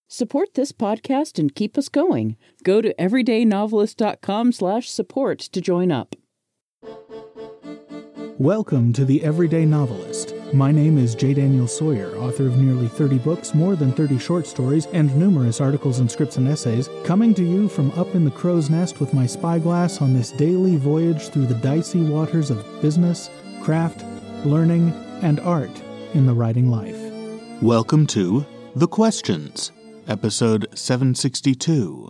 Support this podcast and keep us going. Go to everydaynovelist.com/support to join up. Welcome to The Everyday Novelist. My name is J. Daniel Sawyer, author of nearly 30 books, more than 30 short stories, and numerous articles and scripts and essays, coming to you from up in the crow's nest with my spyglass on this daily voyage through the dicey waters of business, craft, learning, and art in the writing life. Welcome to The Questions, episode 762.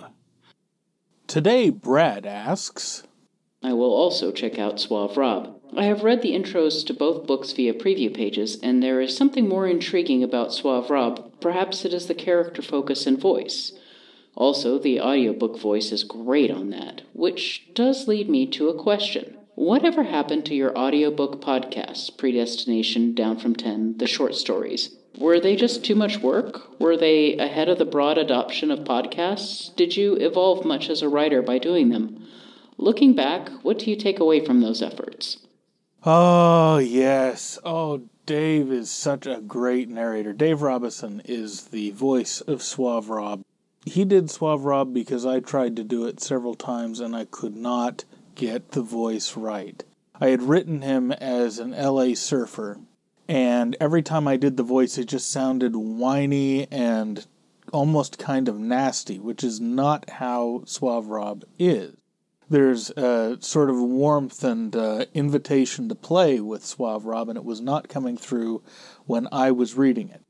Today, Brad asks, I will also check out Suave Rob. I have read the intros to both books via preview pages, and there is something more intriguing about Suave Rob. Perhaps it is the character focus and voice. Also, the audiobook voice is great on that, which does lead me to a question. Whatever happened to your audiobook podcasts, Predestination, Down from 10, the short stories? Were they just too much work? Were they ahead of the broad adoption of podcasts? Did you evolve much as a writer by doing them? Looking back, what do you take away from those efforts? Oh, yes. Oh, Dave is such a great narrator. Dave Robison is the voice of Suave Rob. He did Suave Rob because I tried to do it several times and I could not get the voice right. I had written him as an LA surfer, and every time I did the voice, it just sounded whiny and almost kind of nasty, which is not how Suave Rob is. There's a sort of warmth and invitation to play with Suave Rob, and it was not coming through when I was reading it.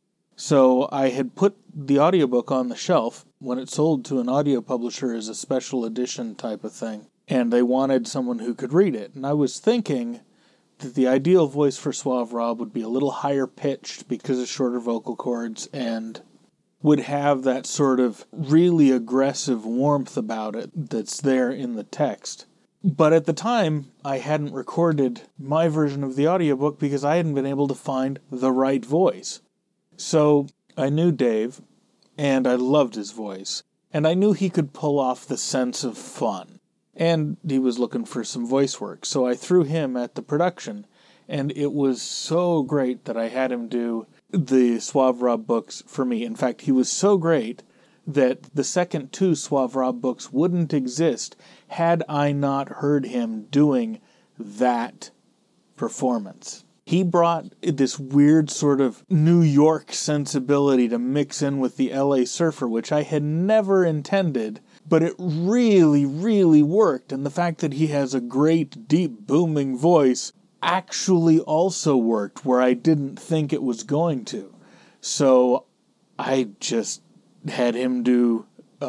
So I had put the audiobook on the shelf when it sold to an audio publisher as a special edition type of thing, and they wanted someone who could read it. And I was thinking that the ideal voice for Suave Rob would be a little higher pitched because of shorter vocal cords and would have that sort of really aggressive warmth about it that's there in the text. But at the time, I hadn't recorded my version of the audiobook because I hadn't been able to find the right voice. So I knew Dave, and I loved his voice, and I knew he could pull off the sense of fun. And he was looking for some voice work, so I threw him at the production, and it was so great that I had him do the Suave Rob books for me. In fact, he was so great that the second two Suave Rob books wouldn't exist had I not heard him doing that performance. He brought this weird sort of New York sensibility to mix in with the LA surfer, which I had never intended, but it really, really worked. And the fact that he has a great, deep, booming voice actually also worked where I didn't think it was going to. So I just had him do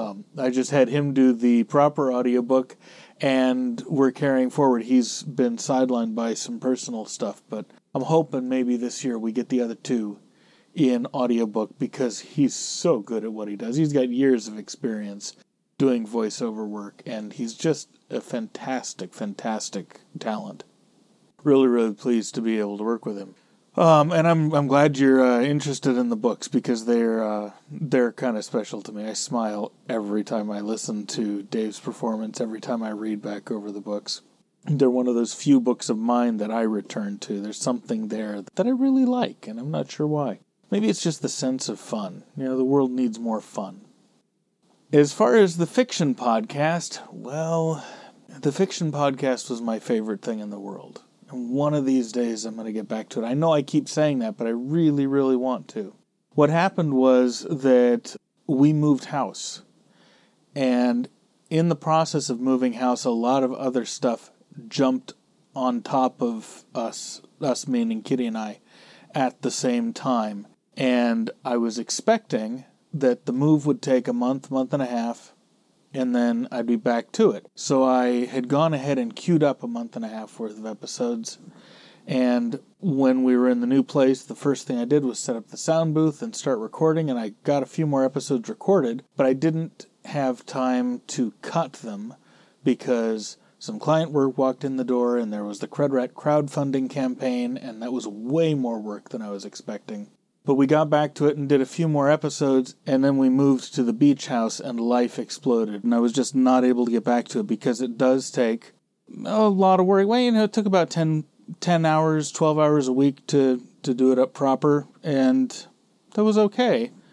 the proper audiobook, and we're carrying forward. He's been sidelined by some personal stuff, but I'm hoping maybe this year we get the other two in audiobook because he's so good at what he does. He's got years of experience doing voiceover work, and he's just a fantastic, fantastic talent. Really, really pleased to be able to work with him. And I'm glad you're interested in the books because they're kind of special to me. I smile every time I listen to Dave's performance, every time I read back over the books. They're one of those few books of mine that I return to. There's something there that I really like, and I'm not sure why. Maybe it's just the sense of fun. You know, the world needs more fun. As far as the fiction podcast, well, the fiction podcast was my favorite thing in the world. And one of these days I'm going to get back to it. I know I keep saying that, but I really, really want to. What happened was that we moved house. And in the process of moving house, a lot of other stuff jumped on top of us meaning Kitty and I, at the same time. And I was expecting that the move would take a month and a half, and then I'd be back to it. So I had gone ahead and queued up a month and a half worth of episodes, and when we were in the new place, the first thing I did was set up the sound booth and start recording, and I got a few more episodes recorded, but I didn't have time to cut them because some client work walked in the door, and there was the Crudrat crowdfunding campaign, and that was way more work than I was expecting. But we got back to it and did a few more episodes, and then we moved to the beach house, and life exploded. And I was just not able to get back to it because it does take a lot of work. Well, you know, it took about 10 hours, 12 hours a week to do it up proper, and that was okay.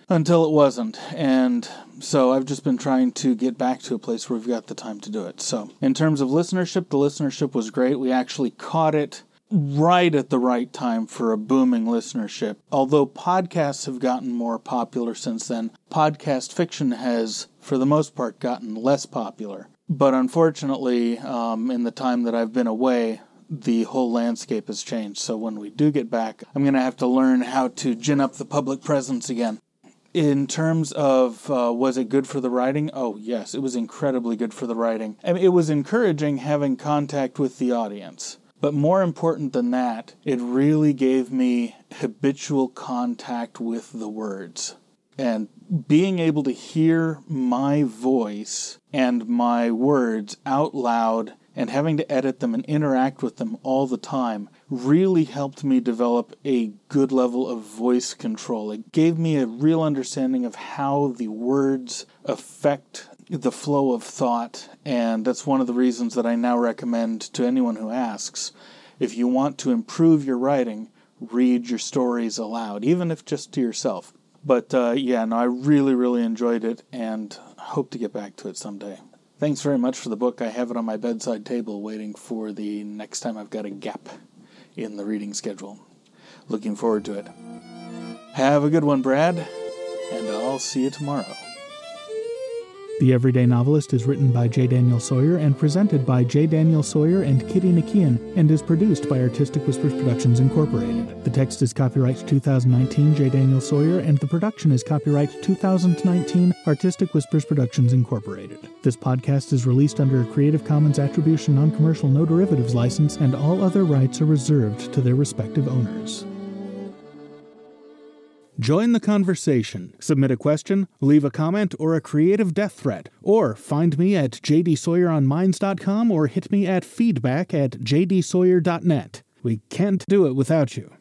until it wasn't. And so I've just been trying to get back to a place where we've got the time to do it. So in terms of listenership, the listenership was great. We actually caught it right at the right time for a booming listenership. Although podcasts have gotten more popular since then, podcast fiction has, for the most part, gotten less popular. But unfortunately, in the time that I've been away, the whole landscape has changed. So when we do get back, I'm going to have to learn how to gin up the public presence again. In terms of, was it good for the writing? Oh, yes, it was incredibly good for the writing. I mean, it was encouraging having contact with the audience. But more important than that, it really gave me habitual contact with the words. And being able to hear my voice and my words out loud and having to edit them and interact with them all the time really helped me develop a good level of voice control. It gave me a real understanding of how the words affect the flow of thought, and that's one of the reasons that I now recommend to anyone who asks, if you want to improve your writing, read your stories aloud, even if just to yourself. But I really, really enjoyed it and hope to get back to it someday. Thanks very much for the book. I have it on my bedside table waiting for the next time I've got a gap in the reading schedule. Looking forward to it. Have a good one, Brad, and I'll see you tomorrow. The Everyday Novelist is written by J. Daniel Sawyer and presented by J. Daniel Sawyer and Kitty Nakian and is produced by Artistic Whispers Productions Incorporated. The text is copyright 2019 J. Daniel Sawyer and the production is copyright 2019 Artistic Whispers Productions Incorporated. This podcast is released under a Creative Commons Attribution Non-Commercial No Derivatives license and all other rights are reserved to their respective owners. Join the conversation. Submit a question, leave a comment, or a creative death threat. Or find me at jdsawyeronminds.com or hit me at feedback@jdsawyer.net. We can't do it without you.